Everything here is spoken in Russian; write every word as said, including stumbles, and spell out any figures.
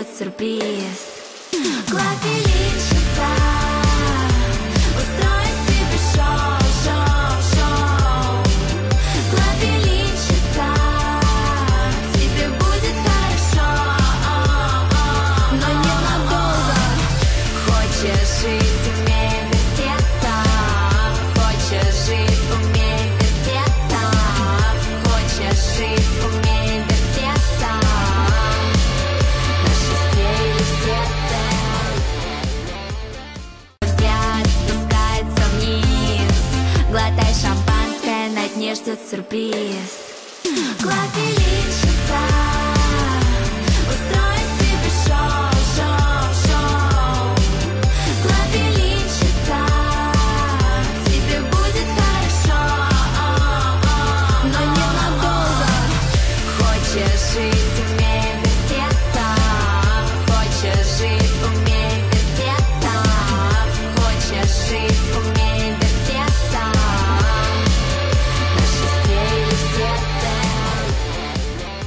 ждет сюрприз. Клавелинщица устроит тебе шоу, шоу, шоу. Клавелинщица, тебе будет хорошо, но ненадолго. Хочешь жить, умей вертеться. Хочешь жить, умей вертеться. Хочешь жить, умей вертеться. На шесте или сердце. Взгляд спускается вниз. Глотай шампанское, на дне ждет сюрприз. Клавелинщица.